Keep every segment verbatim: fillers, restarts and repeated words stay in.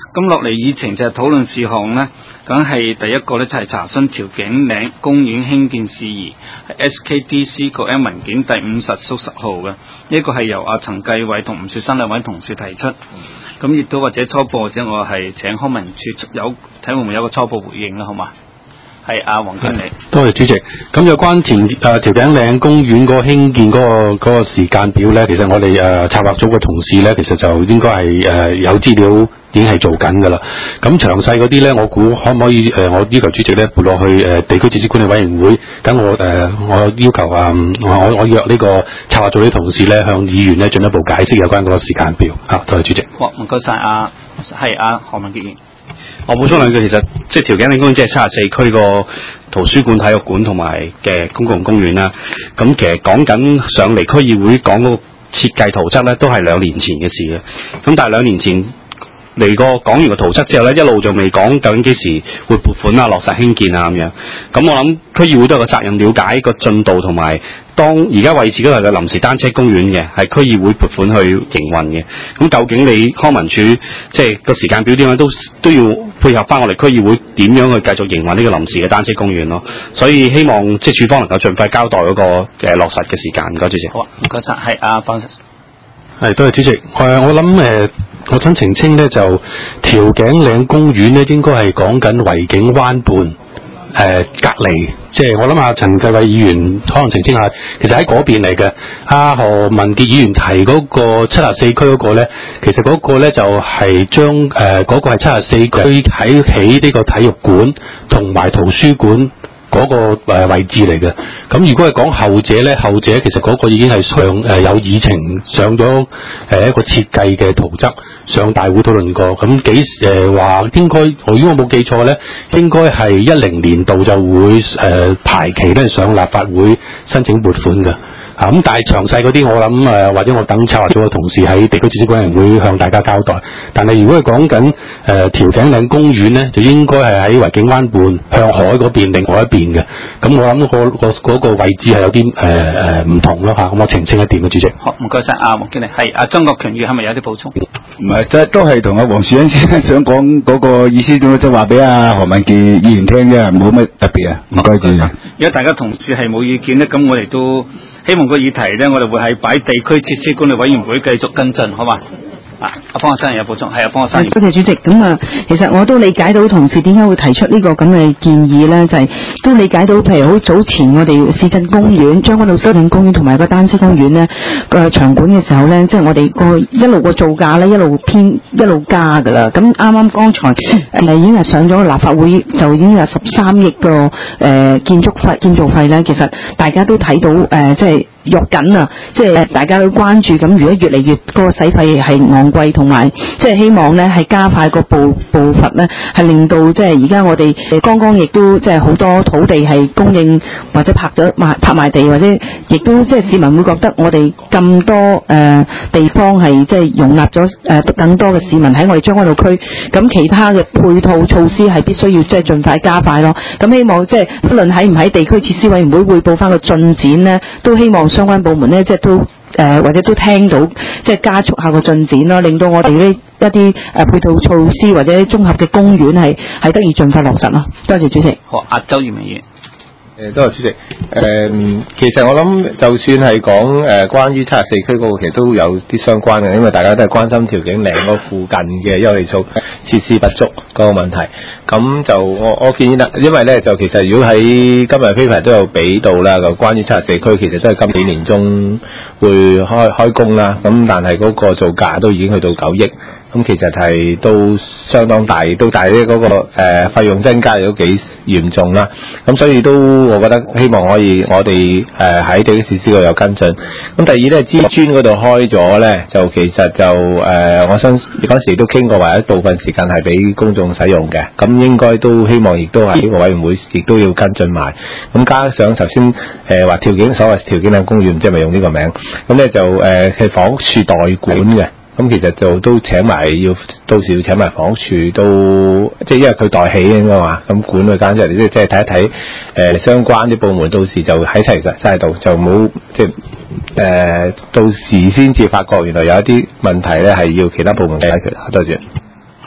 咁落嚟議程就係討論事項呢，咁係第一個呢，就係查詢調景嶺公園興建事宜，係 S K D C 個 M 文件第五十數十號嘅，呢、這個係由阿陳繼偉同吳雪生兩位同事提出，咁亦都或者初步或者我係請康文署有睇會唔會有個初步回應啦，好嘛？係阿黃經理， 多謝主席。咁有關田誒調景嶺公園嗰個興建嗰、那個嗰、那個時間表咧，其實我哋誒、呃、策劃組嘅同事咧，其實就應該係誒、呃、有資料已經係做緊㗎啦。咁詳細嗰啲咧，我估可唔可以誒、呃、我要求主席咧撥落去誒、呃、地區設施管理委員會，等我誒、呃、我要求啊、呃、我我約呢個策劃組啲同事咧向議員咧進一步解釋有關嗰個時間表嚇。多謝主席。 好，唔該曬阿係阿何文傑議員。 我補充兩句，其實即係調景嶺公園即係七十四區個圖書館、體育館同埋嘅公共公園啦。咁其實講緊上嚟區議會講嗰個設計圖則咧，都係兩年前嘅事嘅。咁但係兩年前嚟個講完個圖則之後咧，一路就未講究竟幾時會撥款啊、落實興建啊咁樣。咁我諗區議會都有個責任了解個進度同埋。當而家位置嗰度係個臨時單車公園嘅，係區議會撥款去營運嘅。咁究竟你康文署即係個時間表點樣都都要配合翻我哋區議會點樣去繼續營運呢個臨時嘅單車公園咯。所以希望即係署方能夠盡快交代嗰、那個誒、呃、落實嘅時間。唔該主席。 好啊，唔該晒。係阿方。 係多謝主席。誒、呃，我諗誒、呃，我想澄清咧，就調景嶺公園咧，應該係講緊維景灣畔。誒、呃、隔離，即係我諗下陳繼偉議員可能澄清下，其實喺嗰邊嚟嘅。阿何文傑議員提嗰個七十四區嗰個咧，其實嗰個咧就係將誒嗰個係七十四區喺起呢個體育館同埋圖書館嗰個誒位置嚟嘅。咁如果係講後者咧，後者其實嗰個已經係上誒有議程上咗誒一個設計嘅圖則上大會討論過。咁幾誒話應該，如果我冇記錯咧，應該係一零年度就會誒、呃、排期咧上立法會申請撥款嘅。啊咁，但係詳細嗰啲我諗誒、呃，或者我等策劃組嘅同事喺地區設施管理委員會向大家交代。但係如果係講緊誒調景嶺公園咧，就應該係喺維景灣畔向海嗰邊另外一邊嘅。咁我諗、那個個嗰、那個位置係有啲誒誒唔同咯嚇。咁我澄清一點嘅主席。 好，唔該晒阿黃經理。係阿曾國強議員係咪有啲補充？ 唔係，即係都係同阿黃樹恩先生想講嗰個意思，都都話俾阿何文傑議員聽啫，冇乜特別啊。唔該主席。 如果大家同事係冇意見咧，咁我哋都希望個議題咧，我哋會喺擺地區設施管理委員會繼續跟進，好嘛？啊，阿方學生有補充，係阿方學生。 多謝主席。咁啊，其實我都理解到同事點解會提出呢個咁嘅建議咧，就係、是、都理解到，譬如好早前我哋市鎮公園、將軍澳修定公園同埋個單車公園咧個場館嘅時候咧，即、就、係、是、我哋個一路個造價咧一路偏一路加噶啦。咁啱啱剛才誒、呃、已經係上咗立法會，就已經有十三億個誒、呃、建築費建造費咧。其實大家都睇到誒、呃，即係。約緊啊！即係大家都關注，咁如果越嚟越嗰個使費係昂貴，同埋即係希望咧係加快個步步伐咧，係令到即係而家我哋誒剛剛亦都即係好多土地係供應或者拍咗賣拍賣地，或者亦都即係市民會覺得我哋咁多誒、呃、地方係即係容納咗誒、呃、更多嘅市民喺我哋將軍澳區，咁其他嘅配套措施係必須要即係盡快加快咯。咁希望即係不論喺唔喺地區設施委員會匯報翻個進展咧，都希望相關部門咧，即係都誒、呃、或者都聽到，即係加速下個進展咯，令到我哋呢一啲誒、呃、配套措施或者綜合嘅公園係係得以盡快落實咯。多謝主席。 好，阿周耀明議員。 誒，多謝主席。誒、呃，其實我諗，就算係講誒關於七十四區嗰個，其實都有啲相關嘅，因為大家都係關心調景嶺嗰附近嘅休憩處設施不足嗰個問題。咁就我我建議啦，因為咧就其實如果喺今日 paper 都有俾到啦，就關於七十四區，其實都係今年年中會開開工啦。咁但係嗰個造價都已經去到九億。咁其實係都相當大，都大啲嗰、那個誒、呃、費用增加都幾嚴重啦。咁所以都我覺得希望可以我哋誒喺地區設施嗰度有跟進。咁第二咧，資專嗰度開咗咧，就其實就誒、呃，我相嗰時都傾過話一部分時間係俾公眾使用嘅。咁應該都希望亦都係呢個委員會亦都要跟進埋。咁加上頭先誒話調景所謂調景嶺公園，唔知係咪用呢個名？咁咧就誒係房屋處代管嘅。咁其實就都請埋要，到時要請埋房屋處都，即係因為佢代起應該嘛，咁管佢間即係即係睇一睇，誒、呃、相關啲部門到時就喺齊實晒度，就冇即係誒、呃、到時先至發覺原來有一啲問題咧係要其他部門解決。多謝。 好啊，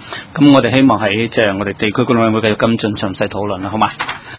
咁我哋希望喺即係我哋地區管委會繼續跟進詳細討論啦，好嘛？